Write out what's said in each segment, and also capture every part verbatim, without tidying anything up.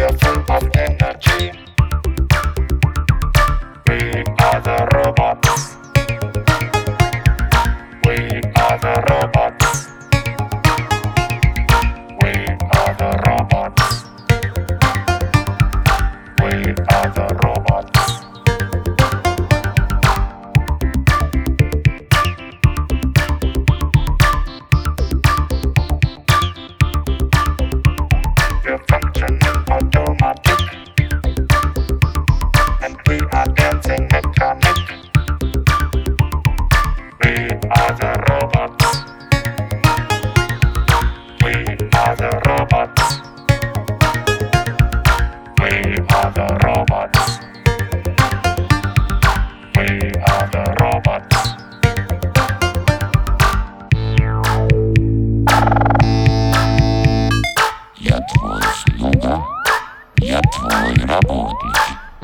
We're full of energy. We are the robots. We are the robots. We are the robots. We are the robots. We're functioning automatic, and we are dancing mechanic. We are the robots. We are the robots. We are the robots. We are the robots. Я твой слуга, я твой работник.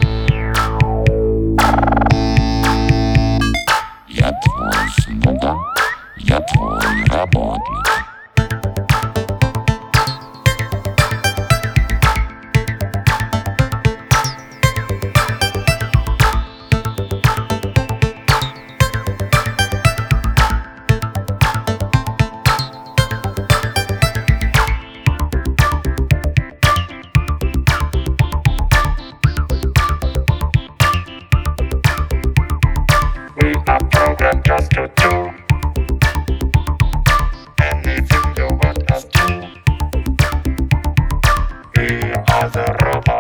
Я твой слуга, я твой работник. We are programmed just to do anything you want us to. We are the robots.